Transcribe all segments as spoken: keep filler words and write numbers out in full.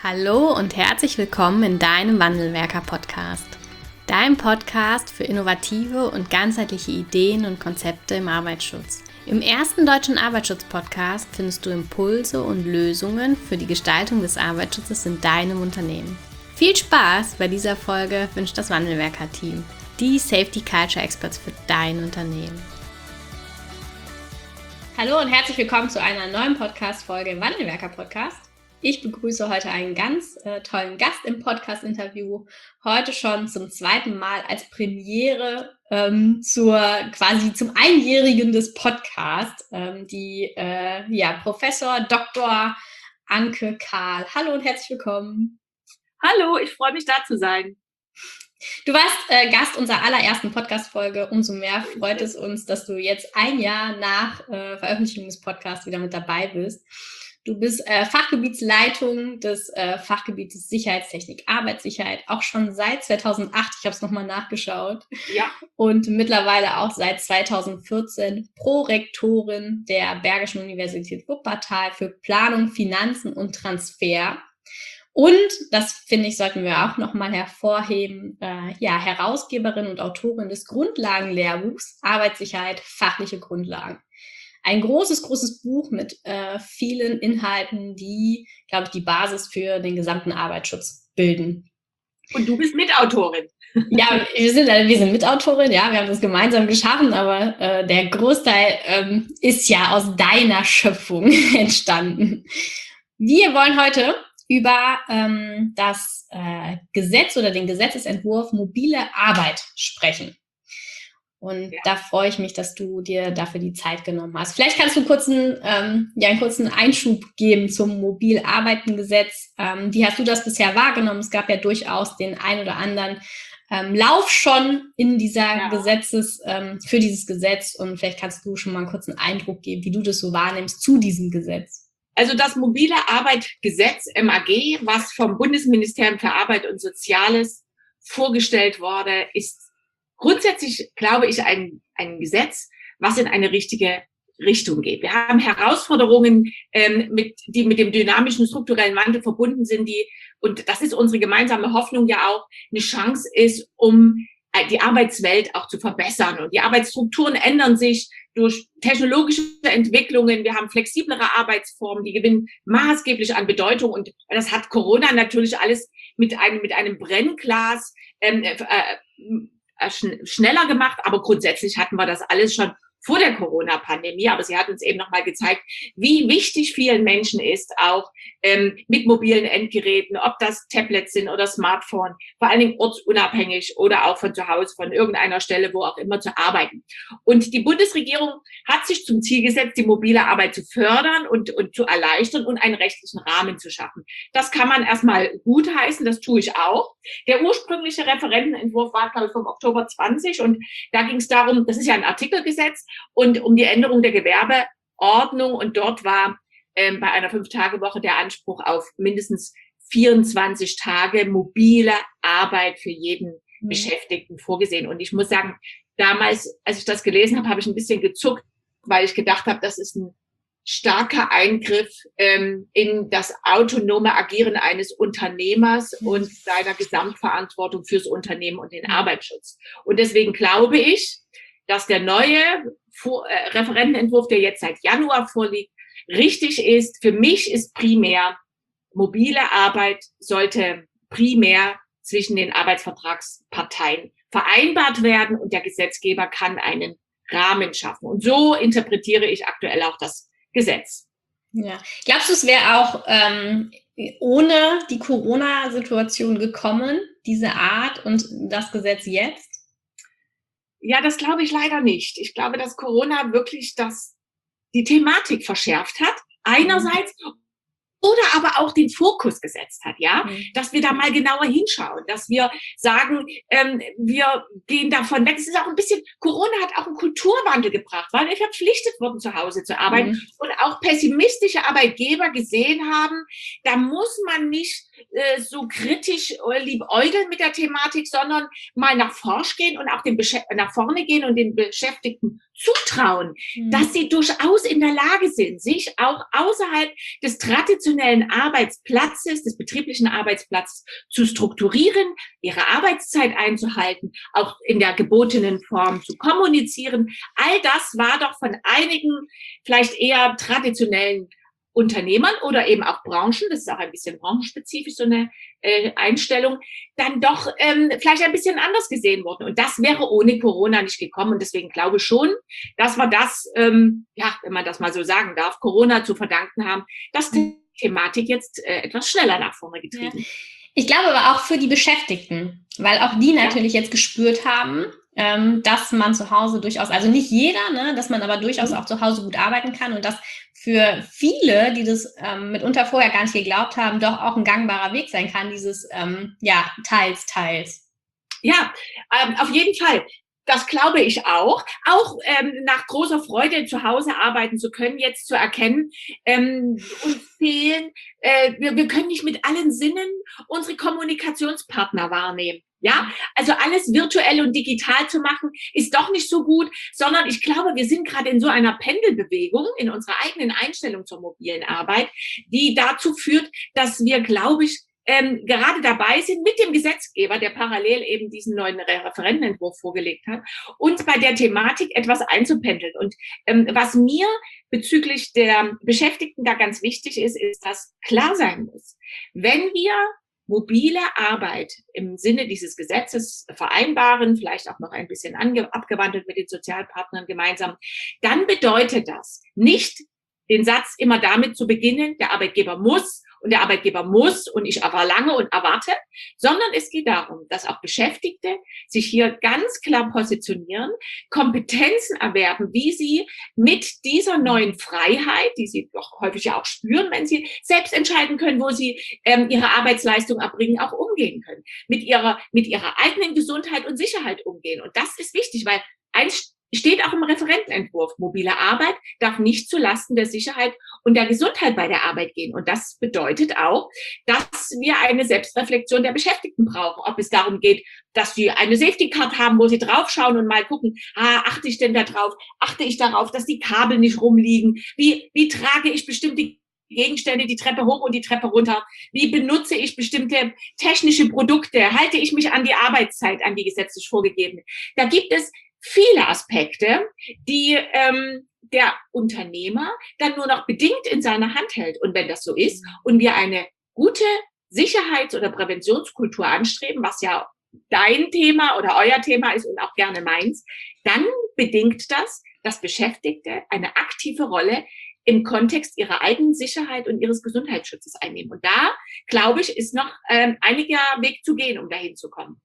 Hallo und herzlich willkommen in deinem Wandelwerker-Podcast. Dein Podcast für innovative und ganzheitliche Ideen und Konzepte im Arbeitsschutz. Im ersten deutschen Arbeitsschutz-Podcast findest du Impulse und Lösungen für die Gestaltung des Arbeitsschutzes in deinem Unternehmen. Viel Spaß bei dieser Folge wünscht das Wandelwerker-Team, die Safety Culture Experts für dein Unternehmen. Hallo und herzlich willkommen zu einer neuen Podcast-Folge im Wandelwerker-Podcast. Ich begrüße heute einen ganz äh, tollen Gast im Podcast-Interview. Heute schon zum zweiten Mal als Premiere ähm, zur quasi zum Einjährigen des Podcasts, ähm, die äh, ja, Professor Doktor Anke Kahl. Hallo und herzlich willkommen. Hallo, ich freue mich, da zu sein. Du warst äh, Gast unserer allerersten Podcast-Folge. Umso mehr freut es uns, dass du jetzt ein Jahr nach äh, Veröffentlichung des Podcasts wieder mit dabei bist. Du bist äh, Fachgebietsleitung des äh, Fachgebietes Sicherheitstechnik, Arbeitssicherheit, auch schon seit zweitausendacht, ich habe es nochmal nachgeschaut. Ja. Und mittlerweile auch seit zweitausendvierzehn Prorektorin der Bergischen Universität Wuppertal für Planung, Finanzen und Transfer. Und, das finde ich, sollten wir auch nochmal hervorheben, äh, ja, Herausgeberin und Autorin des Grundlagenlehrbuchs Arbeitssicherheit, fachliche Grundlagen. Ein großes, großes Buch mit äh, vielen Inhalten, die, glaube ich, die Basis für den gesamten Arbeitsschutz bilden. Und du bist Mitautorin. Ja, wir sind, wir sind Mitautorin, ja, wir haben das gemeinsam geschaffen, aber äh, der Großteil ähm, ist ja aus deiner Schöpfung entstanden. Wir wollen heute über ähm, das äh, Gesetz oder den Gesetzesentwurf mobile Arbeit sprechen. Und ja. Da freue ich mich, dass du dir dafür die Zeit genommen hast. Vielleicht kannst du kurz einen, ähm, ja, einen kurzen Einschub geben zum Mobilarbeitengesetz. Ähm, wie hast du das bisher wahrgenommen? Es gab ja durchaus den ein oder anderen ähm, Lauf schon in dieser ja. Gesetzes, ähm, für dieses Gesetz. Und vielleicht kannst du schon mal einen kurzen Eindruck geben, wie du das so wahrnimmst zu diesem Gesetz. Also das mobile Arbeitgesetz M A G, was vom Bundesministerium für Arbeit und Soziales vorgestellt wurde, ist grundsätzlich, glaube ich, ein, ein Gesetz, was in eine richtige Richtung geht. Wir haben Herausforderungen, ähm, mit, die mit dem dynamischen strukturellen Wandel verbunden sind, die, und das ist unsere gemeinsame Hoffnung ja auch, eine Chance ist, um die Arbeitswelt auch zu verbessern. Und die Arbeitsstrukturen ändern sich durch technologische Entwicklungen. Wir haben flexiblere Arbeitsformen, die gewinnen maßgeblich an Bedeutung. Und das hat Corona natürlich alles mit einem, mit einem Brennglas ähm, äh, schneller gemacht, aber grundsätzlich hatten wir das alles schon vor der Corona-Pandemie, aber sie hat uns eben nochmal gezeigt, wie wichtig vielen Menschen ist, auch ähm, mit mobilen Endgeräten, ob das Tablets sind oder Smartphone, vor allen Dingen ortsunabhängig oder auch von zu Hause, von irgendeiner Stelle, wo auch immer, zu arbeiten. Und die Bundesregierung hat sich zum Ziel gesetzt, die mobile Arbeit zu fördern und, und zu erleichtern und einen rechtlichen Rahmen zu schaffen. Das kann man erstmal gutheißen, das tue ich auch. Der ursprüngliche Referentenentwurf war, glaube ich, vom Oktober zwanzig und da ging es darum, das ist ja ein Artikelgesetz, und um die Änderung der Gewerbeordnung. Und dort war ähm, bei einer Fünf-Tage-Woche der Anspruch auf mindestens vierundzwanzig Tage mobile Arbeit für jeden mhm. Beschäftigten vorgesehen. Und ich muss sagen, damals, als ich das gelesen habe, habe ich ein bisschen gezuckt, weil ich gedacht habe, das ist ein starker Eingriff ähm, in das autonome Agieren eines Unternehmers mhm. und seiner Gesamtverantwortung fürs Unternehmen und den Arbeitsschutz. Und deswegen glaube ich, dass der neue Vor- äh, Referentenentwurf, der jetzt seit Januar vorliegt, richtig ist. Für mich ist primär, mobile Arbeit sollte primär zwischen den Arbeitsvertragsparteien vereinbart werden und der Gesetzgeber kann einen Rahmen schaffen. Und so interpretiere ich aktuell auch das Gesetz. Ja. Glaubst du, es wäre auch ähm, ohne die Corona-Situation gekommen, diese Art und das Gesetz jetzt? Ja, das glaube ich leider nicht. Ich glaube, dass Corona wirklich das, die Thematik verschärft hat. Einerseits, oder aber auch den Fokus gesetzt hat, ja, mhm. dass wir da mal genauer hinschauen, dass wir sagen, ähm, wir gehen davon weg. Es ist auch ein bisschen, Corona hat auch einen Kulturwandel gebracht, weil wir verpflichtet wurden, zu Hause zu arbeiten mhm. und auch pessimistische Arbeitgeber gesehen haben, da muss man nicht äh, so kritisch äh, liebäugeln mit der Thematik, sondern mal nach forsch gehen und auch den Besch- nach vorne gehen und den Beschäftigten zutrauen, mhm. dass sie durchaus in der Lage sind, sich auch außerhalb des traditionellen Arbeitsplatzes, des betrieblichen Arbeitsplatzes zu strukturieren, ihre Arbeitszeit einzuhalten, auch in der gebotenen Form zu kommunizieren. All das war doch von einigen vielleicht eher traditionellen Unternehmern oder eben auch Branchen, das ist auch ein bisschen branchenspezifisch so eine äh, Einstellung, dann doch ähm, vielleicht ein bisschen anders gesehen worden. Und das wäre ohne Corona nicht gekommen. Und deswegen glaube ich schon, dass wir das, ähm, ja, wenn man das mal so sagen darf, Corona zu verdanken haben, dass die Thematik jetzt äh, etwas schneller nach vorne getrieben. Ja. Ich glaube aber auch für die Beschäftigten, weil auch die natürlich ja. jetzt gespürt haben, ähm, dass man zu Hause durchaus, also nicht jeder, ne, dass man aber durchaus mhm. auch zu Hause gut arbeiten kann und dass für viele, die das ähm, mitunter vorher gar nicht geglaubt haben, doch auch ein gangbarer Weg sein kann, dieses, ähm, ja, teils, teils. Ja, ähm, auf jeden Fall. Das glaube ich auch. Auch ähm, nach großer Freude zu Hause arbeiten zu können, jetzt zu erkennen, ähm, uns fehlen, äh, wir, wir können nicht mit allen Sinnen unsere Kommunikationspartner wahrnehmen. Ja, also alles virtuell und digital zu machen, ist doch nicht so gut, sondern ich glaube, wir sind gerade in so einer Pendelbewegung in unserer eigenen Einstellung zur mobilen Arbeit, die dazu führt, dass wir, glaube ich, ähm, gerade dabei sind mit dem Gesetzgeber, der parallel eben diesen neuen Referentenentwurf vorgelegt hat, uns bei der Thematik etwas einzupendeln. Und ähm, was mir bezüglich der Beschäftigten da ganz wichtig ist, ist, dass klar sein muss, wenn wir mobile Arbeit im Sinne dieses Gesetzes vereinbaren, vielleicht auch noch ein bisschen ange- abgewandelt mit den Sozialpartnern gemeinsam, dann bedeutet das nicht, den Satz immer damit zu beginnen, der Arbeitgeber muss und der Arbeitgeber muss und ich verlange und erwarte, sondern es geht darum, dass auch Beschäftigte sich hier ganz klar positionieren, Kompetenzen erwerben, wie sie mit dieser neuen Freiheit, die sie doch häufig ja auch spüren, wenn sie selbst entscheiden können, wo sie ähm, ihre Arbeitsleistung erbringen, auch umgehen können, mit ihrer, mit ihrer eigenen Gesundheit und Sicherheit umgehen. Und das ist wichtig, weil eins steht auch im Referentenentwurf, mobile Arbeit darf nicht zulasten der Sicherheit und der Gesundheit bei der Arbeit gehen. Und das bedeutet auch, dass wir eine Selbstreflexion der Beschäftigten brauchen. Ob es darum geht, dass sie eine Safety Card haben, wo sie draufschauen und mal gucken, ah, achte ich denn da drauf? Achte ich darauf, dass die Kabel nicht rumliegen? Wie, wie trage ich bestimmte Gegenstände die Treppe hoch und die Treppe runter? Wie benutze ich bestimmte technische Produkte? Halte ich mich an die Arbeitszeit, an die gesetzlich vorgegebene? Da gibt es viele Aspekte, die ähm, der Unternehmer dann nur noch bedingt in seiner Hand hält. Und wenn das so ist und wir eine gute Sicherheits- oder Präventionskultur anstreben, was ja dein Thema oder euer Thema ist und auch gerne meins, dann bedingt das, dass Beschäftigte eine aktive Rolle im Kontext ihrer eigenen Sicherheit und ihres Gesundheitsschutzes einnehmen. Und da, glaube ich, ist noch ähm, einiger Weg zu gehen, um dahin zu kommen.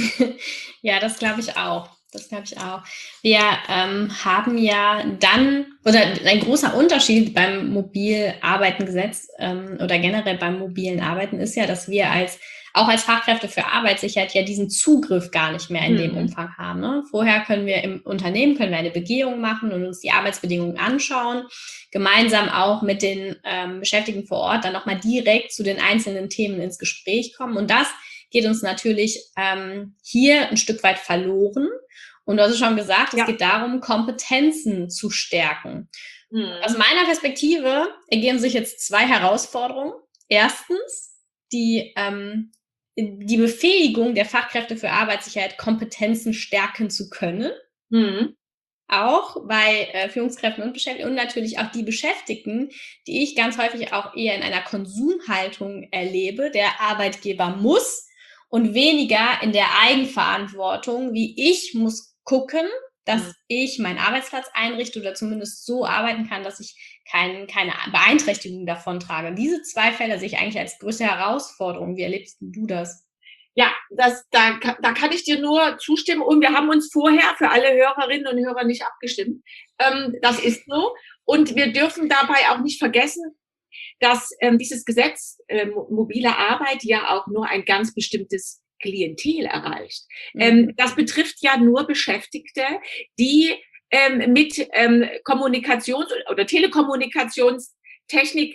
Ja, das glaube ich auch. Das glaube ich auch. Wir ähm, haben ja dann, oder ein großer Unterschied beim Mobilarbeitengesetz ähm, oder generell beim mobilen Arbeiten ist ja, dass wir als auch als Fachkräfte für Arbeitssicherheit ja diesen Zugriff gar nicht mehr in mhm. dem Umfang haben. Ne? Vorher können wir im Unternehmen können wir eine Begehung machen und uns die Arbeitsbedingungen anschauen, gemeinsam auch mit den ähm, Beschäftigten vor Ort dann nochmal direkt zu den einzelnen Themen ins Gespräch kommen. Und das geht uns natürlich ähm, hier ein Stück weit verloren. Und du hast es schon gesagt, es ja. geht darum, Kompetenzen zu stärken. Mhm. Aus meiner Perspektive ergeben sich jetzt zwei Herausforderungen. Erstens, die, ähm, die Befähigung der Fachkräfte für Arbeitssicherheit, Kompetenzen stärken zu können. Mhm. Auch bei äh, Führungskräften und Beschäftigten und natürlich auch die Beschäftigten, die ich ganz häufig auch eher in einer Konsumhaltung erlebe. Der Arbeitgeber muss und weniger in der Eigenverantwortung, wie ich muss gucken, dass mhm. ich meinen Arbeitsplatz einrichte oder zumindest so arbeiten kann, dass ich kein, keine Beeinträchtigung davon trage. Diese zwei Fälle sehe ich eigentlich als größte Herausforderung. Wie erlebst du das? Ja, das, da, da kann ich dir nur zustimmen. Und wir haben uns vorher für alle Hörerinnen und Hörer nicht abgestimmt. Ähm, das ist so. Und wir dürfen dabei auch nicht vergessen, dass ähm, dieses Gesetz äh, mobile Arbeit ja auch nur ein ganz bestimmtes Klientel erreicht. Mhm. Ähm, das betrifft ja nur Beschäftigte, die ähm, mit ähm, Kommunikations- oder Telekommunikationstechnik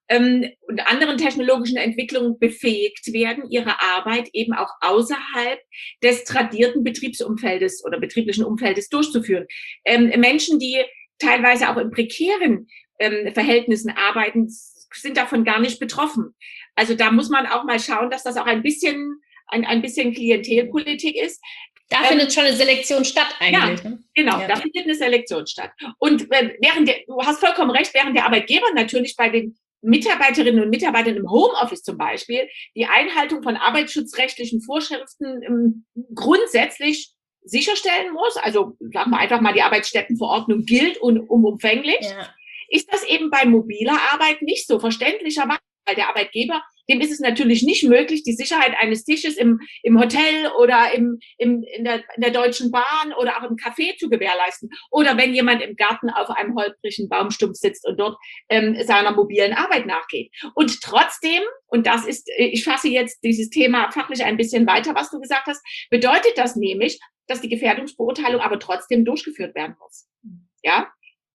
ähm, und anderen technologischen Entwicklungen befähigt werden, ihre Arbeit eben auch außerhalb des tradierten Betriebsumfeldes oder betrieblichen Umfeldes durchzuführen. Ähm, Menschen, die teilweise auch in prekären ähm, Verhältnissen arbeiten, sind davon gar nicht betroffen. Also da muss man auch mal schauen, dass das auch ein bisschen ein, ein bisschen Klientelpolitik ist. Da ähm, findet schon eine Selektion statt eigentlich. Ja, ne? genau, Ja. da findet eine Selektion statt. Und äh, während der, du hast vollkommen recht, während der Arbeitgeber natürlich bei den Mitarbeiterinnen und Mitarbeitern im Homeoffice zum Beispiel die Einhaltung von arbeitsschutzrechtlichen Vorschriften ähm, grundsätzlich sicherstellen muss, also sagen wir einfach mal, die Arbeitsstättenverordnung gilt und umumfänglich, ja. Ist das eben bei mobiler Arbeit nicht so verständlicherweise, weil der Arbeitgeber, dem ist es natürlich nicht möglich, die Sicherheit eines Tisches im, im Hotel oder im, im, in, der, in der Deutschen Bahn oder auch im Café zu gewährleisten. Oder wenn jemand im Garten auf einem holprigen Baumstumpf sitzt und dort ähm, seiner mobilen Arbeit nachgeht. Und trotzdem, und das ist, ich fasse jetzt dieses Thema fachlich ein bisschen weiter, was du gesagt hast, bedeutet das nämlich, dass die Gefährdungsbeurteilung aber trotzdem durchgeführt werden muss. Ja?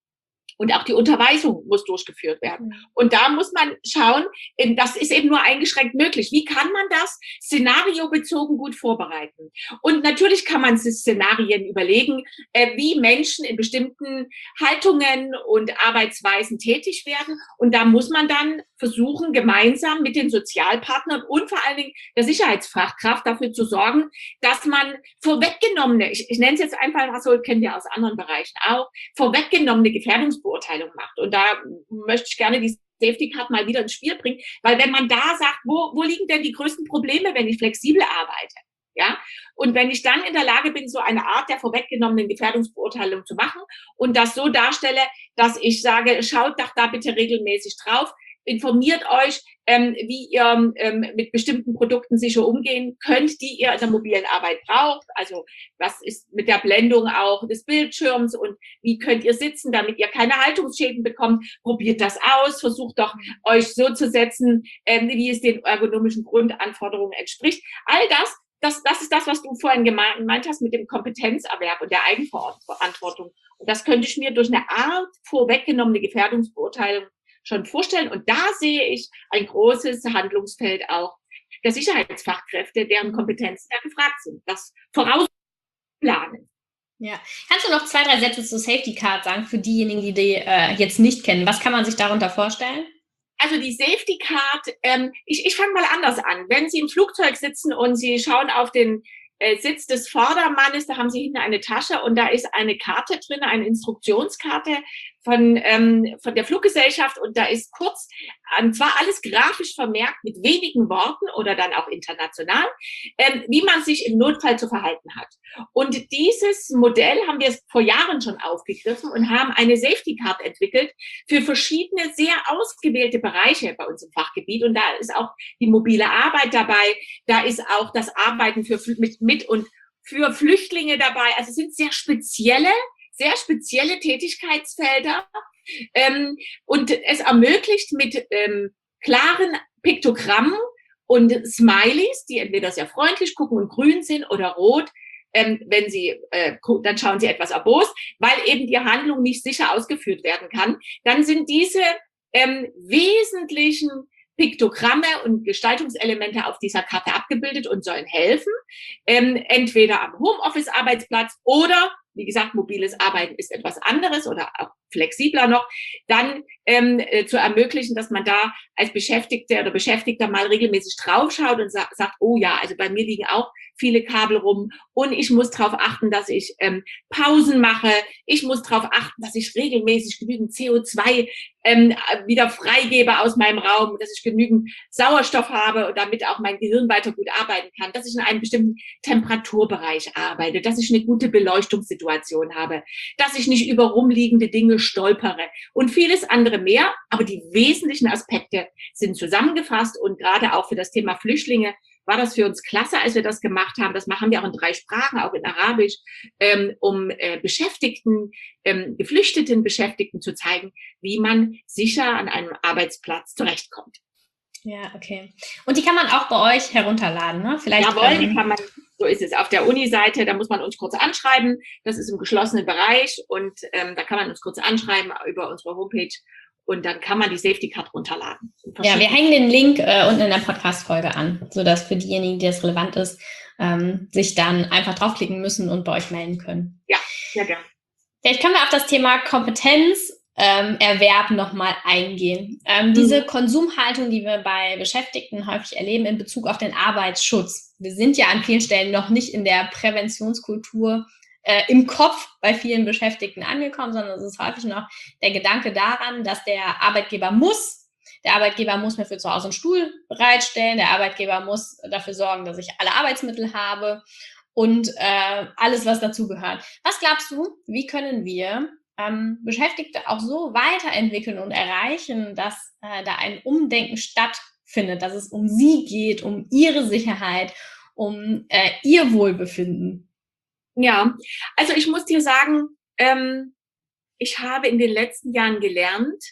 Und auch die Unterweisung muss durchgeführt werden. Und da muss man schauen, das ist eben nur eingeschränkt möglich. Wie kann man das szenariobezogen gut vorbereiten? Und natürlich kann man sich Szenarien überlegen, wie Menschen in bestimmten Haltungen und Arbeitsweisen tätig werden. Und da muss man dann versuchen, gemeinsam mit den Sozialpartnern und vor allen Dingen der Sicherheitsfachkraft dafür zu sorgen, dass man vorweggenommene, ich, ich nenne es jetzt einfach, so kennen wir aus anderen Bereichen auch, vorweggenommene Gefährdungsbeurteilung Beurteilung macht. Und da möchte ich gerne die Safety Card mal wieder ins Spiel bringen, weil wenn man da sagt, wo, wo liegen denn die größten Probleme, wenn ich flexibel arbeite? Ja, und wenn ich dann in der Lage bin, so eine Art der vorweggenommenen Gefährdungsbeurteilung zu machen und das so darstelle, dass ich sage, schaut doch da bitte regelmäßig drauf, informiert euch, ähm, wie ihr ähm, mit bestimmten Produkten sicher umgehen könnt, die ihr in der mobilen Arbeit braucht. Also was ist mit der Blendung auch des Bildschirms und wie könnt ihr sitzen, damit ihr keine Haltungsschäden bekommt. Probiert das aus, versucht doch euch so zu setzen, ähm, wie es den ergonomischen Grundanforderungen entspricht. All das, das, das ist das, was du vorhin gemeint hast mit dem Kompetenzerwerb und der Eigenverantwortung. Und das könnte ich mir durch eine Art vorweggenommene Gefährdungsbeurteilung schon vorstellen. Und da sehe ich ein großes Handlungsfeld auch der Sicherheitsfachkräfte, deren Kompetenzen da gefragt sind. Das Vorausplanen. Ja. Kannst du noch zwei, drei Sätze zur Safety Card sagen für diejenigen, die die äh, jetzt nicht kennen? Was kann man sich darunter vorstellen? Also die Safety Card, ähm, ich, ich fange mal anders an. Wenn Sie im Flugzeug sitzen und Sie schauen auf den äh, Sitz des Vordermannes, da haben Sie hinten eine Tasche und da ist eine Karte drin, eine Instruktionskarte von, ähm, von der Fluggesellschaft und da ist kurz, ähm, zwar alles grafisch vermerkt mit wenigen Worten oder dann auch international, ähm, wie man sich im Notfall zu verhalten hat. Und dieses Modell haben wir vor Jahren schon aufgegriffen und haben eine Safety Card entwickelt für verschiedene, sehr ausgewählte Bereiche bei uns im Fachgebiet. Und da ist auch die mobile Arbeit dabei, da ist auch das Arbeiten für, mit, mit und für Flüchtlinge dabei. Also es sind sehr spezielle sehr spezielle Tätigkeitsfelder ähm, und es ermöglicht mit ähm, klaren Piktogrammen und Smileys, die entweder sehr freundlich gucken und grün sind oder rot, ähm, wenn sie, äh, dann schauen sie etwas erbost, weil eben die Handlung nicht sicher ausgeführt werden kann. Dann sind diese ähm, wesentlichen Piktogramme und Gestaltungselemente auf dieser Karte abgebildet und sollen helfen, ähm, entweder am Homeoffice-Arbeitsplatz oder, wie gesagt, mobiles Arbeiten ist etwas anderes oder auch flexibler noch, dann ähm, äh, zu ermöglichen, dass man da als Beschäftigter oder Beschäftigter mal regelmäßig draufschaut und sa- sagt, oh ja, also bei mir liegen auch viele Kabel rum und ich muss darauf achten, dass ich ähm, Pausen mache, ich muss darauf achten, dass ich regelmäßig genügend C O zwei ähm, wieder freigebe aus meinem Raum, dass ich genügend Sauerstoff habe und damit auch mein Gehirn weiter gut arbeiten kann, dass ich in einem bestimmten Temperaturbereich arbeite, dass ich eine gute Beleuchtungssituation habe, dass ich nicht über rumliegende Dinge stolpere und vieles andere mehr. Aber die wesentlichen Aspekte sind zusammengefasst und gerade auch für das Thema Flüchtlinge war das für uns klasse, als wir das gemacht haben. Das machen wir auch in drei Sprachen, auch in Arabisch, ähm, um äh, Beschäftigten, ähm, geflüchteten Beschäftigten zu zeigen, wie man sicher an einem Arbeitsplatz zurechtkommt. Ja, okay. Und die kann man auch bei euch herunterladen, ne? Vielleicht. Jawohl, ähm, die kann man, so ist es auf der Uni-Seite, da muss man uns kurz anschreiben. Das ist im geschlossenen Bereich und ähm, da kann man uns kurz anschreiben über unsere Homepage und dann kann man die Safety Card runterladen. Ja, wir hängen den Link äh, unten in der Podcast-Folge an, sodass für diejenigen, die das relevant ist, ähm, sich dann einfach draufklicken müssen und bei euch melden können. Ja, sehr gerne. Vielleicht können wir auf das Thema Kompetenz Ähm, Erwerb nochmal eingehen. Ähm, mhm. Diese Konsumhaltung, die wir bei Beschäftigten häufig erleben in Bezug auf den Arbeitsschutz. Wir sind ja an vielen Stellen noch nicht in der Präventionskultur äh, im Kopf bei vielen Beschäftigten angekommen, sondern es ist häufig noch der Gedanke daran, dass der Arbeitgeber muss, der Arbeitgeber muss mir für zu Hause einen Stuhl bereitstellen, der Arbeitgeber muss dafür sorgen, dass ich alle Arbeitsmittel habe und äh, alles, was dazugehört. Was glaubst du, wie können wir Ähm, Beschäftigte auch so weiterentwickeln und erreichen, dass äh, da ein Umdenken stattfindet, dass es um sie geht, um ihre Sicherheit, um äh, ihr Wohlbefinden? Ja, also ich muss dir sagen, ähm, ich habe in den letzten Jahren gelernt,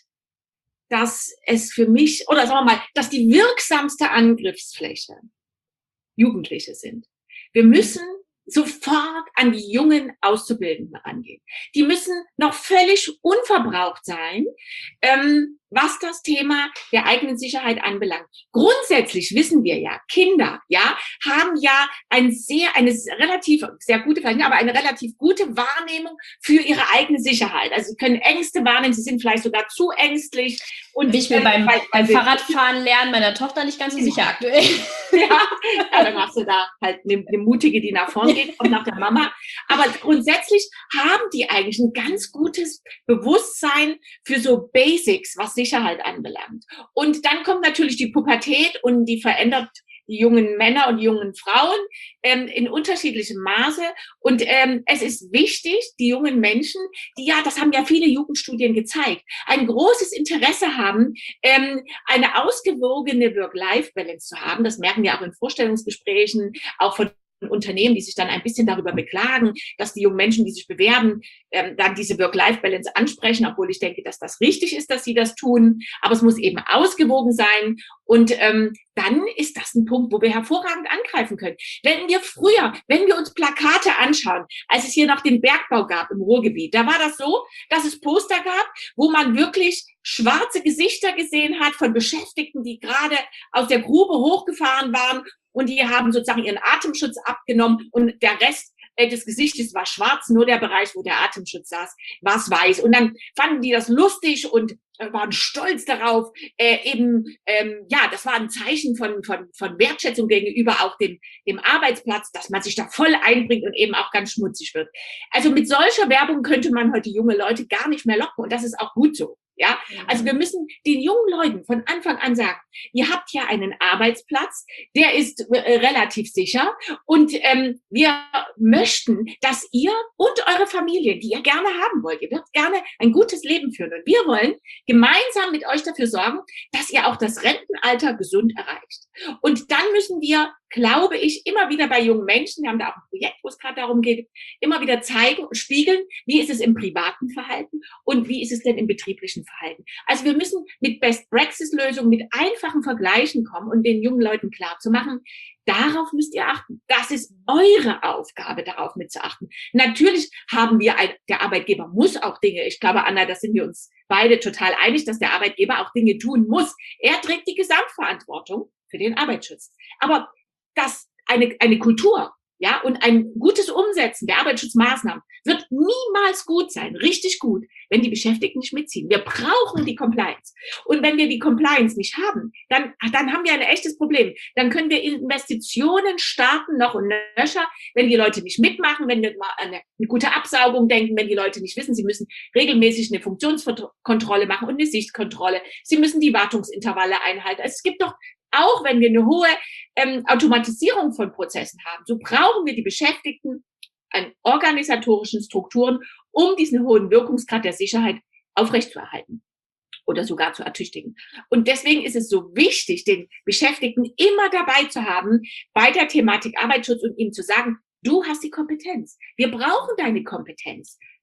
dass es für mich, oder sagen wir mal, dass die wirksamste Angriffsfläche Jugendliche sind. Wir müssen sofort an die jungen Auszubildenden rangehen. Die müssen noch völlig unverbraucht sein, ähm, was das Thema der eigenen Sicherheit anbelangt. Grundsätzlich wissen wir ja, Kinder, ja, haben ja ein sehr, eine relativ, sehr gute, aber eine relativ gute Wahrnehmung für ihre eigene Sicherheit. Also sie können Ängste wahrnehmen, sie sind vielleicht sogar zu ängstlich. Und ich mir beim, weil, beim Fahrradfahren lernen meiner Tochter nicht ganz so sicher aktuell. Ja, ja, dann machst du da halt eine, eine Mutige, die nach vorne geht, und nach der Mama. Aber grundsätzlich haben die eigentlich ein ganz gutes Bewusstsein für so Basics, was Sicherheit anbelangt. Und dann kommt natürlich die Pubertät und die verändert die jungen Männer und die jungen Frauen ähm, in unterschiedlichem Maße. Und ähm, es ist wichtig, die jungen Menschen, die ja, das haben ja viele Jugendstudien gezeigt, ein großes Interesse haben, ähm, eine ausgewogene Work-Life-Balance zu haben. Das merken wir auch in Vorstellungsgesprächen, auch von Unternehmen, die sich dann ein bisschen darüber beklagen, dass die jungen Menschen, die sich bewerben, ähm, dann diese Work-Life-Balance ansprechen, obwohl ich denke, dass das richtig ist, dass sie das tun. Aber es muss eben ausgewogen sein. Und ähm, dann ist das ein Punkt, wo wir hervorragend angreifen können. Wenn wir früher, wenn wir uns Plakate anschauen, als es hier noch den Bergbau gab im Ruhrgebiet, da war das so, dass es Poster gab, wo man wirklich schwarze Gesichter gesehen hat von Beschäftigten, die gerade aus der Grube hochgefahren waren. Und die haben sozusagen ihren Atemschutz abgenommen und der Rest äh, des Gesichtes war schwarz, nur der Bereich, wo der Atemschutz saß, war es weiß. Und dann fanden die das lustig und äh, waren stolz darauf. Äh, eben, ähm, ja, das war ein Zeichen von, von, von Wertschätzung gegenüber auch dem, dem Arbeitsplatz, dass man sich da voll einbringt und eben auch ganz schmutzig wird. Also mit solcher Werbung könnte man heute junge Leute gar nicht mehr locken und das ist auch gut so. Ja, also wir müssen den jungen Leuten von Anfang an sagen, ihr habt ja einen Arbeitsplatz, der ist äh, relativ sicher und ähm, wir möchten, dass ihr und eure Familien, die ihr gerne haben wollt, ihr würdet gerne ein gutes Leben führen und wir wollen gemeinsam mit euch dafür sorgen, dass ihr auch das Rentenalter gesund erreicht. Und dann müssen wir, glaube ich, immer wieder bei jungen Menschen, wir haben da auch ein Projekt, wo es gerade darum geht, immer wieder zeigen und spiegeln, wie ist es im privaten Verhalten und wie ist es denn im betrieblichen Verhalten. Also wir müssen mit Best-Praxis-Lösungen, mit einfachen Vergleichen kommen und den jungen Leuten klar zu machen, darauf müsst ihr achten. Das ist eure Aufgabe, darauf mitzuachten. Natürlich haben wir, ein, der Arbeitgeber muss auch Dinge, ich glaube, Anna, da sind wir uns beide total einig, dass der Arbeitgeber auch Dinge tun muss. Er trägt die Gesamtverantwortung für den Arbeitsschutz. Aber das eine, eine Kultur, ja, und ein gutes Umsetzen der Arbeitsschutzmaßnahmen wird niemals gut sein, richtig gut, wenn die Beschäftigten nicht mitziehen. Wir brauchen die Compliance. Und wenn wir die Compliance nicht haben, dann, dann haben wir ein echtes Problem. Dann können wir Investitionen starten, noch und nöcher, wenn die Leute nicht mitmachen, wenn wir mal an eine, eine gute Absaugung denken, wenn die Leute nicht wissen, sie müssen regelmäßig eine Funktionskontrolle machen und eine Sichtkontrolle. Sie müssen die Wartungsintervalle einhalten. Also es gibt doch auch wenn wir eine hohe ähm, Automatisierung von Prozessen haben, so brauchen wir die Beschäftigten an organisatorischen Strukturen, um diesen hohen Wirkungsgrad der Sicherheit aufrechtzuerhalten oder sogar zu ertüchtigen. Und deswegen ist es so wichtig, den Beschäftigten immer dabei zu haben, bei der Thematik Arbeitsschutz und ihm zu sagen, du hast die Kompetenz. Wir brauchen deine Kompetenz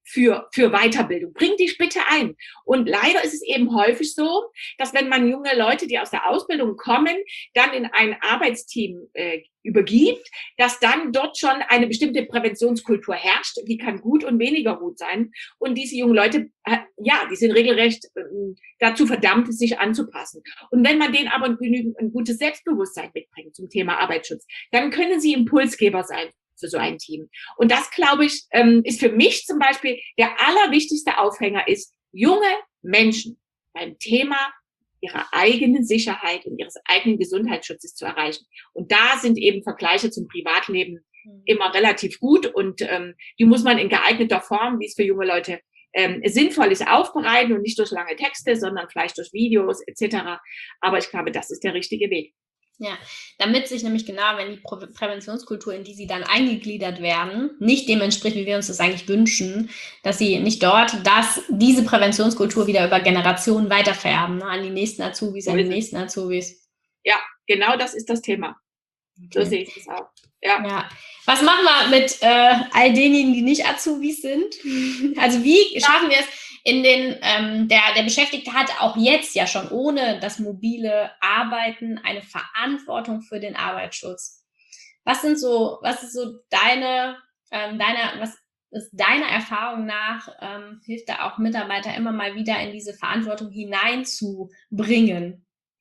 für, für Weiterbildung. Bring dich bitte ein. Und leider ist es eben häufig so, dass wenn man junge Leute, die aus der Ausbildung kommen, dann in ein Arbeitsteam äh, übergibt, dass dann dort schon eine bestimmte Präventionskultur herrscht, die kann gut und weniger gut sein. Und diese jungen Leute, äh, ja, die sind regelrecht äh, dazu verdammt, sich anzupassen. Und wenn man denen aber genügend ein gutes Selbstbewusstsein mitbringt zum Thema Arbeitsschutz, dann können sie Impulsgeber sein für so ein Team. Und das, glaube ich, ähm, ist für mich zum Beispiel der allerwichtigste Aufhänger ist, junge Menschen beim Thema ihrer eigenen Sicherheit und ihres eigenen Gesundheitsschutzes zu erreichen. Und da sind eben Vergleiche zum Privatleben immer relativ gut und ähm, die muss man in geeigneter Form, wie es für junge Leute ähm, sinnvoll ist, aufbereiten und nicht durch lange Texte, sondern vielleicht durch Videos et cetera. Aber ich glaube, das ist der richtige Weg. Ja, damit sich nämlich genau, wenn die Prä- Präventionskultur, in die sie dann eingegliedert werden, nicht dem entspricht, wie wir uns das eigentlich wünschen, dass sie nicht dort, dass diese Präventionskultur wieder über Generationen weitervererben, ne, an die nächsten Azubis, So an die ist es. nächsten Azubis. Ja, genau das ist das Thema. So Okay. sehe ich das auch. Ja. Ja. Was machen wir mit äh, all denjenigen, die nicht Azubis sind? Also wie schaffen wir es in den, ähm, der, der Beschäftigte hat auch jetzt ja schon ohne das mobile Arbeiten eine Verantwortung für den Arbeitsschutz. Was sind so, was ist so deine, ähm, deine, was ist deiner Erfahrung nach, ähm, hilft da auch Mitarbeiter immer mal wieder in diese Verantwortung hineinzubringen?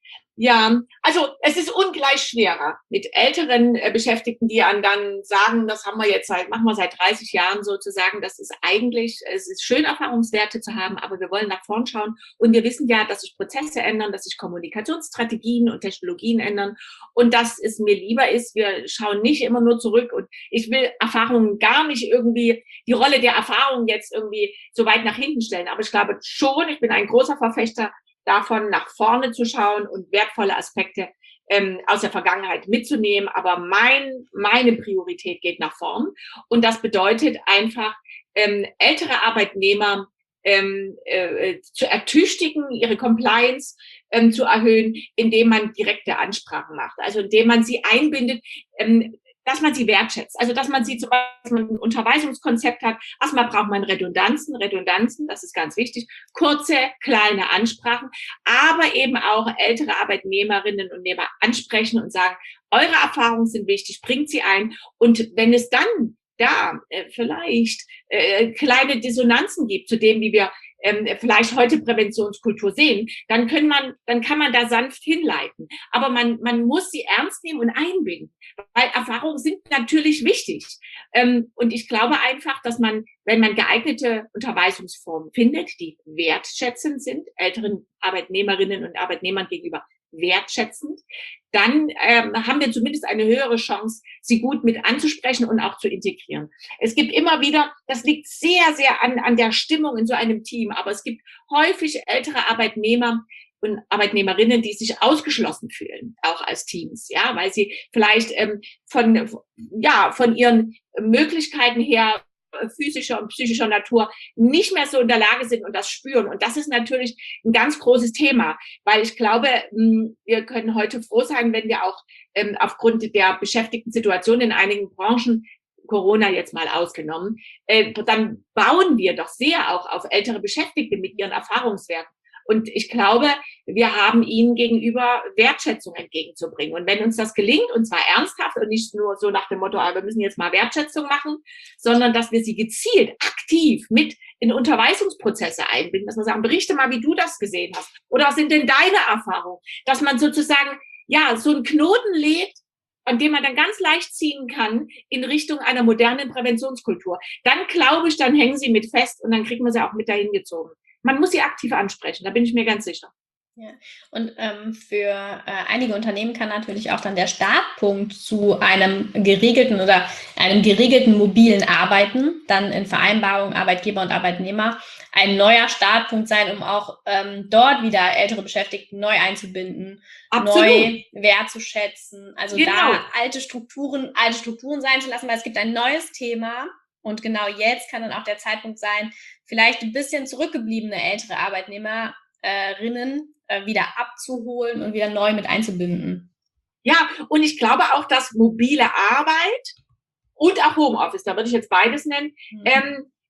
Ja, also es ist ungleich schwerer mit älteren äh, Beschäftigten, die an dann sagen, das haben wir jetzt seit, machen wir seit dreißig Jahren sozusagen, das ist eigentlich, es ist schön, Erfahrungswerte zu haben, aber wir wollen nach vorn schauen und wir wissen ja, dass sich Prozesse ändern, dass sich Kommunikationsstrategien und Technologien ändern und dass es mir lieber ist, wir schauen nicht immer nur zurück und ich will Erfahrungen gar nicht irgendwie, die Rolle der Erfahrung jetzt irgendwie so weit nach hinten stellen, aber ich glaube schon, ich bin ein großer Verfechter davon, nach vorne zu schauen und wertvolle Aspekte ähm, aus der Vergangenheit mitzunehmen. Aber mein, meine Priorität geht nach vorn. Und das bedeutet einfach, ähm, ältere Arbeitnehmer ähm, äh, zu ertüchtigen, ihre Compliance ähm, zu erhöhen, indem man direkte Ansprachen macht. Also indem man sie einbindet, ähm, dass man sie wertschätzt. Also, dass man sie zum Beispiel ein Unterweisungskonzept hat. Erstmal braucht man Redundanzen, Redundanzen, das ist ganz wichtig. Kurze, kleine Ansprachen, aber eben auch ältere Arbeitnehmerinnen und Nehmer ansprechen und sagen, eure Erfahrungen sind wichtig, bringt sie ein. Und wenn es dann da äh, vielleicht äh, kleine Dissonanzen gibt zu dem, wie wir ähm, vielleicht heute Präventionskultur sehen, dann können man, dann kann man da sanft hinleiten. Aber man, man muss sie ernst nehmen und einbinden, weil Erfahrungen sind natürlich wichtig. Ähm, und ich glaube einfach, dass man, wenn man geeignete Unterweisungsformen findet, die wertschätzend sind, älteren Arbeitnehmerinnen und Arbeitnehmern gegenüber wertschätzend, dann ähm, haben wir zumindest eine höhere Chance, sie gut mit anzusprechen und auch zu integrieren. Es gibt immer wieder, das liegt sehr, sehr an, an der Stimmung in so einem Team, aber es gibt häufig ältere Arbeitnehmer und Arbeitnehmerinnen, die sich ausgeschlossen fühlen, auch als Teams, ja, weil sie vielleicht ähm, von, ja, von ihren Möglichkeiten her physischer und psychischer Natur nicht mehr so in der Lage sind und das spüren. Und das ist natürlich ein ganz großes Thema, weil ich glaube, wir können heute froh sein, wenn wir auch ähm, aufgrund der beschäftigten Situation in einigen Branchen, Corona jetzt mal ausgenommen, äh, dann bauen wir doch sehr auch auf ältere Beschäftigte mit ihren Erfahrungswerten. Und ich glaube, wir haben ihnen gegenüber Wertschätzung entgegenzubringen. Und wenn uns das gelingt, und zwar ernsthaft und nicht nur so nach dem Motto, ah, wir müssen jetzt mal Wertschätzung machen, sondern dass wir sie gezielt, aktiv mit in Unterweisungsprozesse einbinden, dass wir sagen, berichte mal, wie du das gesehen hast. Oder was sind denn deine Erfahrungen? Dass man sozusagen, ja, so einen Knoten legt, an dem man dann ganz leicht ziehen kann in Richtung einer modernen Präventionskultur. Dann glaube ich, dann hängen sie mit fest und dann kriegen wir sie auch mit dahin gezogen. Man muss sie aktiv ansprechen, da bin ich mir ganz sicher. Ja, und ähm, für äh, einige Unternehmen kann natürlich auch dann der Startpunkt zu einem geregelten oder einem geregelten mobilen Arbeiten, dann in Vereinbarung Arbeitgeber und Arbeitnehmer, ein neuer Startpunkt sein, um auch ähm, dort wieder ältere Beschäftigte neu einzubinden, Absolut. Neu wertzuschätzen, also genau. Da alte Strukturen, alte Strukturen sein zu lassen, weil es gibt ein neues Thema. Und genau jetzt kann dann auch der Zeitpunkt sein, vielleicht ein bisschen zurückgebliebene ältere Arbeitnehmerinnen äh, wieder abzuholen und wieder neu mit einzubinden. Ja, und ich glaube auch, dass mobile Arbeit und auch Homeoffice, da würde ich jetzt beides nennen, mhm. ähm,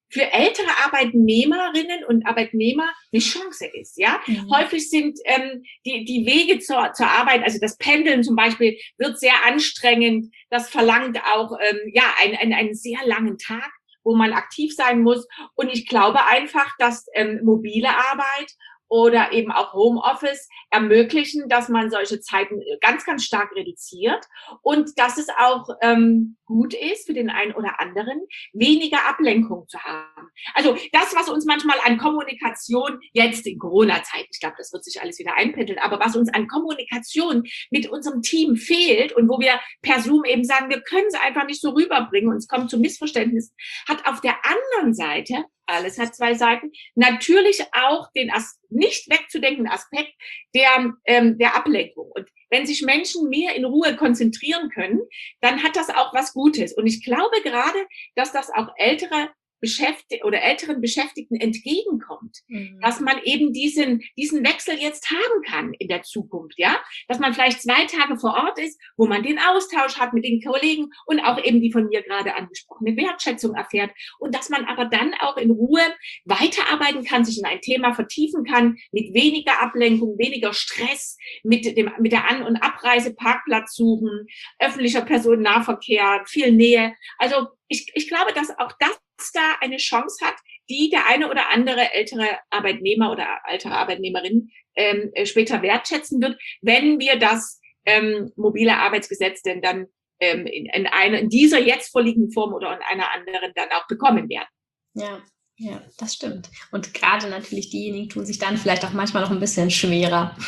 für ältere Arbeitnehmerinnen und Arbeitnehmer eine Chance ist. Ja, mhm. Häufig sind ähm, die die Wege zur zur Arbeit, also das Pendeln zum Beispiel, wird sehr anstrengend. Das verlangt auch ähm, ja einen, einen einen sehr langen Tag, wo man aktiv sein muss. Und ich glaube einfach, dass ähm, mobile Arbeit oder eben auch Homeoffice ermöglichen, dass man solche Zeiten ganz, ganz stark reduziert und dass es auch ähm, gut ist für den einen oder anderen, weniger Ablenkung zu haben. Also das, was uns manchmal an Kommunikation jetzt in Corona-Zeiten, ich glaube, das wird sich alles wieder einpendeln, aber was uns an Kommunikation mit unserem Team fehlt und wo wir per Zoom eben sagen, wir können es einfach nicht so rüberbringen und es kommt zu Missverständnissen, hat auf der anderen Seite, alles hat zwei Seiten, natürlich auch den As- nicht wegzudenkenden Aspekt der, ähm, der Ablenkung. Und wenn sich Menschen mehr in Ruhe konzentrieren können, dann hat das auch was Gutes. Und ich glaube gerade, dass das auch ältere Beschäftigten oder älteren Beschäftigten entgegenkommt, mhm. dass man eben diesen diesen Wechsel jetzt haben kann in der Zukunft, ja, dass man vielleicht zwei Tage vor Ort ist, wo man den Austausch hat mit den Kollegen und auch eben die von mir gerade angesprochene Wertschätzung erfährt und dass man aber dann auch in Ruhe weiterarbeiten kann, sich in ein Thema vertiefen kann, mit weniger Ablenkung, weniger Stress, mit dem mit der An- und Abreise, Parkplatz suchen, öffentlicher Personennahverkehr, viel Nähe. Also ich ich glaube, dass auch das da eine Chance hat, die der eine oder andere ältere Arbeitnehmer oder ältere Arbeitnehmerin ähm, später wertschätzen wird, wenn wir das ähm, mobile Arbeitsgesetz denn dann ähm, in, in, einer, in dieser jetzt vorliegenden Form oder in einer anderen dann auch bekommen werden. Ja, ja, das stimmt. Und gerade natürlich diejenigen tun sich dann vielleicht auch manchmal noch ein bisschen schwerer.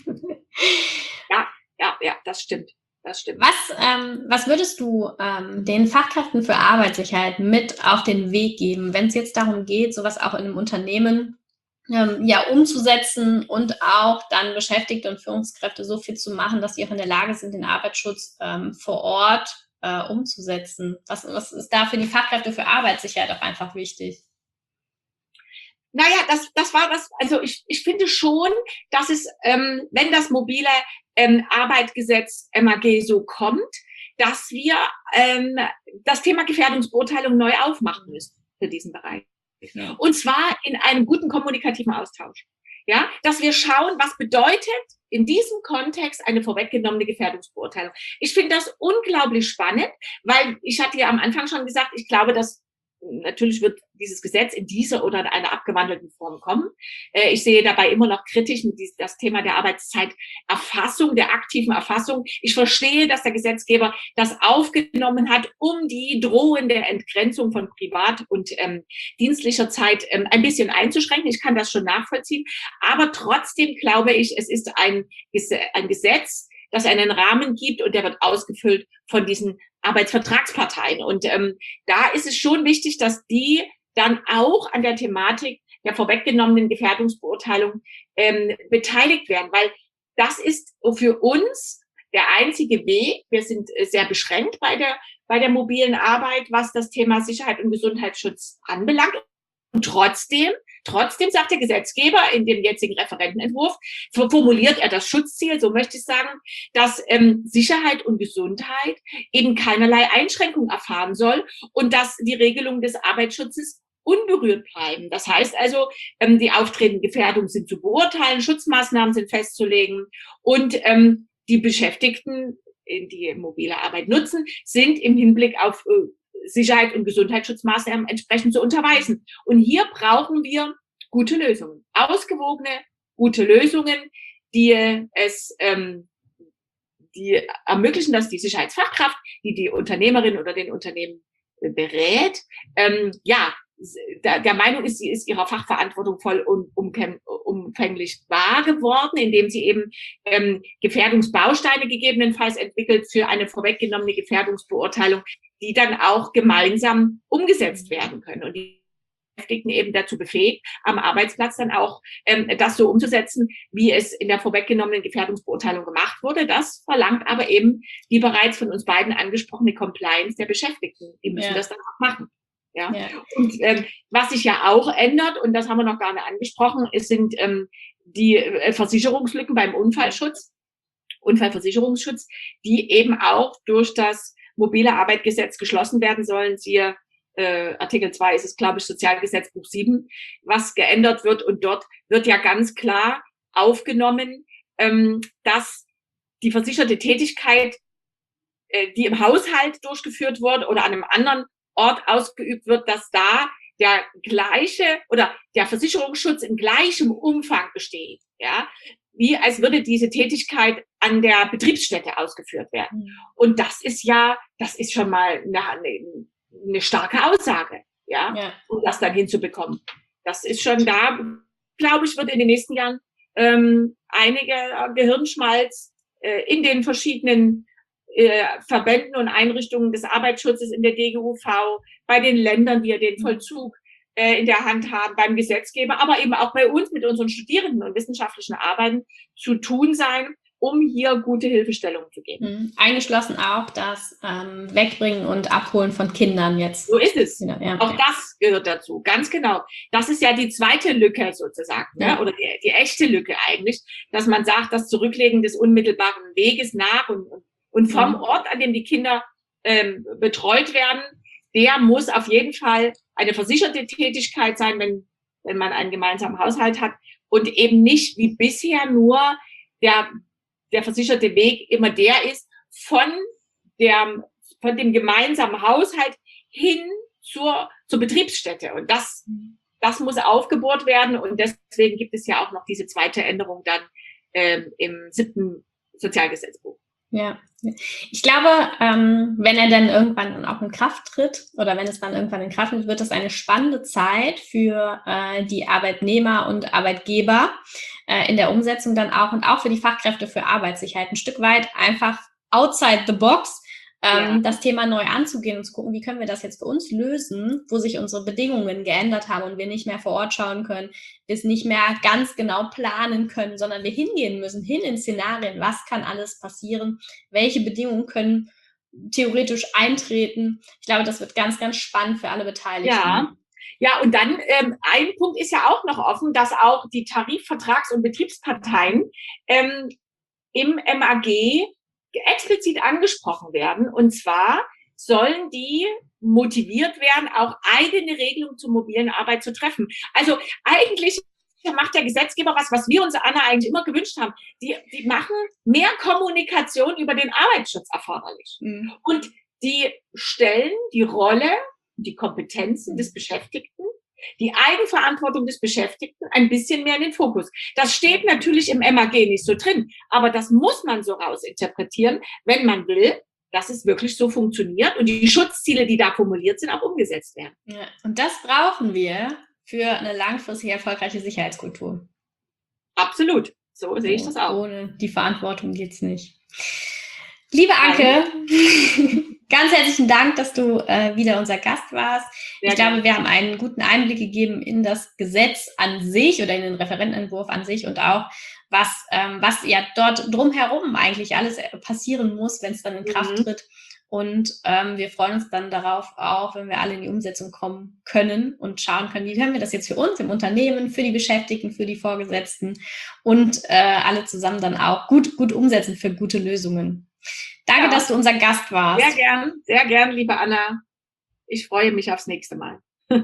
Ja, ja, ja, das stimmt. Das stimmt. Was, ähm, was würdest du ähm, den Fachkräften für Arbeitssicherheit mit auf den Weg geben, wenn es jetzt darum geht, sowas auch in einem Unternehmen ähm, ja umzusetzen und auch dann Beschäftigte und Führungskräfte so viel zu machen, dass sie auch in der Lage sind, den Arbeitsschutz ähm, vor Ort äh, umzusetzen? Was, was ist da für die Fachkräfte für Arbeitssicherheit auch einfach wichtig? Naja, das, das war das, also ich, ich finde schon, dass es, ähm, wenn das mobile ähm, Arbeitsgesetz M A G so kommt, dass wir ähm, das Thema Gefährdungsbeurteilung neu aufmachen müssen für diesen Bereich. Ja. Und zwar in einem guten kommunikativen Austausch. Ja, dass wir schauen, was bedeutet in diesem Kontext eine vorweggenommene Gefährdungsbeurteilung. Ich finde das unglaublich spannend, weil ich hatte ja am Anfang schon gesagt, ich glaube, dass natürlich wird dieses Gesetz in dieser oder in einer abgewandelten Form kommen. Ich sehe dabei immer noch kritisch mit diesem, das Thema der Arbeitszeiterfassung, der aktiven Erfassung. Ich verstehe, dass der Gesetzgeber das aufgenommen hat, um die drohende Entgrenzung von privat- und ähm, dienstlicher Zeit ähm, ein bisschen einzuschränken. Ich kann das schon nachvollziehen. Aber trotzdem glaube ich, es ist ein, ein Gesetz, das einen Rahmen gibt und der wird ausgefüllt von diesen Arbeitsvertragsparteien. Und ähm, da ist es schon wichtig, dass die dann auch an der Thematik der vorweggenommenen Gefährdungsbeurteilung ähm, beteiligt werden, weil das ist für uns der einzige Weg. Wir sind sehr beschränkt bei der bei der mobilen Arbeit, was das Thema Sicherheit und Gesundheitsschutz anbelangt. Und trotzdem, trotzdem sagt der Gesetzgeber in dem jetzigen Referentenentwurf, formuliert er das Schutzziel, so möchte ich sagen, dass ähm, Sicherheit und Gesundheit eben keinerlei Einschränkung erfahren soll und dass die Regelungen des Arbeitsschutzes unberührt bleiben. Das heißt also, ähm, die auftretenden Gefährdungen sind zu beurteilen, Schutzmaßnahmen sind festzulegen und ähm, die Beschäftigten, die mobile Arbeit nutzen, sind im Hinblick auf äh, Sicherheit und Gesundheitsschutzmaßnahmen entsprechend zu unterweisen. Und hier brauchen wir gute Lösungen, ausgewogene, gute Lösungen, die es, ähm, die ermöglichen, dass die Sicherheitsfachkraft, die die Unternehmerin oder den Unternehmen äh, berät, ähm, ja, der, der Meinung ist, sie ist ihrer Fachverantwortung voll um, um, umfänglich wahr geworden, indem sie eben ähm, Gefährdungsbausteine gegebenenfalls entwickelt für eine vorweggenommene Gefährdungsbeurteilung, die dann auch gemeinsam umgesetzt werden können und die Beschäftigten eben dazu befähigt, am Arbeitsplatz dann auch ähm, das so umzusetzen, wie es in der vorweggenommenen Gefährdungsbeurteilung gemacht wurde. Das verlangt aber eben die bereits von uns beiden angesprochene Compliance der Beschäftigten. Die müssen ja. das dann auch machen. Ja. ja. Und ähm, was sich ja auch ändert, und das haben wir noch gar nicht angesprochen, es sind ähm, die äh, Versicherungslücken beim Unfallschutz, Unfallversicherungsschutz, die eben auch durch das mobile Arbeitsgesetz geschlossen werden sollen. Siehe äh, Artikel zwei ist es, glaube ich, Sozialgesetzbuch sieben, was geändert wird. Und dort wird ja ganz klar aufgenommen, ähm, dass die versicherte Tätigkeit, äh, die im Haushalt durchgeführt wird oder an einem anderen Ort ausgeübt wird, dass da der gleiche oder der Versicherungsschutz in gleichem Umfang besteht, ja, wie als würde diese Tätigkeit an der Betriebsstätte ausgeführt werden. Mhm. Und das ist ja, das ist schon mal eine, eine, eine starke Aussage, ja, ja, um das dann hinzubekommen. Das ist schon da, glaube ich, wird in den nächsten Jahren ähm, einige Gehirnschmalz äh, in den verschiedenen äh, Verbänden und Einrichtungen des Arbeitsschutzes in der D G U V, bei den Ländern, die ja den Vollzug äh, in der Hand haben, beim Gesetzgeber, aber eben auch bei uns mit unseren Studierenden und wissenschaftlichen Arbeiten zu tun sein, um hier gute Hilfestellung zu geben. Mhm. Eingeschlossen auch das ähm, Wegbringen und Abholen von Kindern jetzt. So ist es. Ja, ja, auch ja. Das gehört dazu, ganz genau. Das ist ja die zweite Lücke sozusagen, ja. Ne? Oder die, die echte Lücke eigentlich, dass man sagt, das Zurücklegen des unmittelbaren Weges nach und, und vom mhm. Ort, an dem die Kinder ähm, betreut werden, der muss auf jeden Fall eine versicherte Tätigkeit sein, wenn, wenn man einen gemeinsamen Haushalt hat und eben nicht wie bisher nur der der versicherte Weg immer der ist, von der, von dem gemeinsamen Haushalt hin zur, zur Betriebsstätte. Und das, das muss aufgebohrt werden. Und deswegen gibt es ja auch noch diese zweite Änderung dann ähm, im siebten Sozialgesetzbuch. Ja, ich glaube, ähm, wenn er dann irgendwann auch in Kraft tritt oder wenn es dann irgendwann in Kraft tritt, wird das eine spannende Zeit für äh, die Arbeitnehmer und Arbeitgeber äh, in der Umsetzung dann auch und auch für die Fachkräfte für Arbeitssicherheit. Ein Stück weit einfach outside the box ähm, ja. das Thema neu anzugehen und zu gucken, wie können wir das jetzt für uns lösen, wo sich unsere Bedingungen geändert haben und wir nicht mehr vor Ort schauen können, wir es nicht mehr ganz genau planen können, sondern wir hingehen müssen, hin in Szenarien, was kann alles passieren, welche Bedingungen können theoretisch eintreten. Ich glaube, das wird ganz, ganz spannend für alle Beteiligten. Ja. Ja, und dann ähm, ein Punkt ist ja auch noch offen, dass auch die Tarifvertrags- und Betriebsparteien ähm, im M A G explizit angesprochen werden. Und zwar sollen die motiviert werden, auch eigene Regelungen zur mobilen Arbeit zu treffen. Also eigentlich macht der Gesetzgeber was, was wir uns, Anna, eigentlich immer gewünscht haben. Die, die machen mehr Kommunikation über den Arbeitsschutz erforderlich. Mhm. Und die stellen die Rolle, die Kompetenzen des Beschäftigten, die Eigenverantwortung des Beschäftigten ein bisschen mehr in den Fokus. Das steht natürlich im M A G nicht so drin, aber das muss man so rausinterpretieren, wenn man will, dass es wirklich so funktioniert und die Schutzziele, die da formuliert sind, auch umgesetzt werden. Ja, und das brauchen wir für eine langfristig erfolgreiche Sicherheitskultur. Absolut, so sehe ich das auch. Ohne die Verantwortung geht's nicht. Liebe Anke, ganz herzlichen Dank, dass du äh, wieder unser Gast warst. Sehr ich glaube, wir haben einen guten Einblick gegeben in das Gesetz an sich oder in den Referentenentwurf an sich und auch, was, ähm, was ja dort drumherum eigentlich alles passieren muss, wenn es dann in Kraft mhm. tritt. Und ähm, wir freuen uns dann darauf auch, wenn wir alle in die Umsetzung kommen können und schauen können, wie können wir das jetzt für uns im Unternehmen, für die Beschäftigten, für die Vorgesetzten und äh, alle zusammen dann auch gut, gut umsetzen für gute Lösungen. Danke, ja. dass du unser Gast warst. Sehr gern, sehr gern, liebe Anna. Ich freue mich aufs nächste Mal.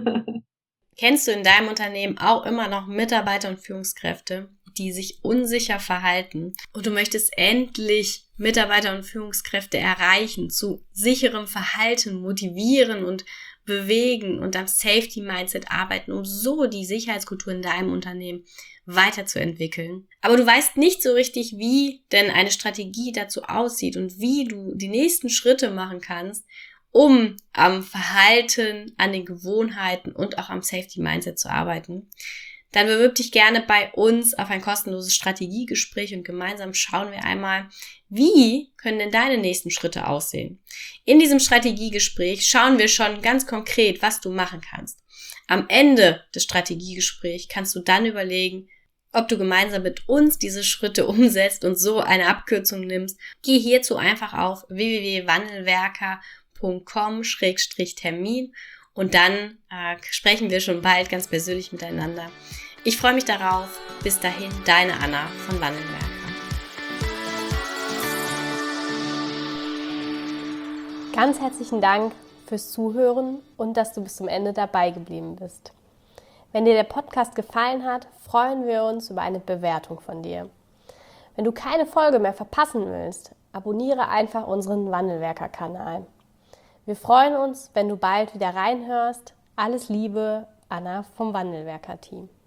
Kennst du in deinem Unternehmen auch immer noch Mitarbeiter und Führungskräfte, die sich unsicher verhalten und du möchtest endlich Mitarbeiter und Führungskräfte erreichen, zu sicherem Verhalten motivieren und bewegen und am Safety-Mindset arbeiten, um so die Sicherheitskultur in deinem Unternehmen weiterzuentwickeln. Aber du weißt nicht so richtig, wie denn eine Strategie dazu aussieht und wie du die nächsten Schritte machen kannst, um am Verhalten, an den Gewohnheiten und auch am Safety-Mindset zu arbeiten. Dann bewirb dich gerne bei uns auf ein kostenloses Strategiegespräch und gemeinsam schauen wir einmal, wie können denn deine nächsten Schritte aussehen. In diesem Strategiegespräch schauen wir schon ganz konkret, was du machen kannst. Am Ende des Strategiegesprächs kannst du dann überlegen, ob du gemeinsam mit uns diese Schritte umsetzt und so eine Abkürzung nimmst. Geh hierzu einfach auf w w w punkt wandelwerker punkt com Schrägstrich Termin und dann äh, sprechen wir schon bald ganz persönlich miteinander. Ich freue mich darauf. Bis dahin, deine Anna von Wandelwerker. Ganz herzlichen Dank fürs Zuhören und dass du bis zum Ende dabei geblieben bist. Wenn dir der Podcast gefallen hat, freuen wir uns über eine Bewertung von dir. Wenn du keine Folge mehr verpassen willst, abonniere einfach unseren Wandelwerker-Kanal. Wir freuen uns, wenn du bald wieder reinhörst. Alles Liebe, Anna vom Wandelwerker-Team.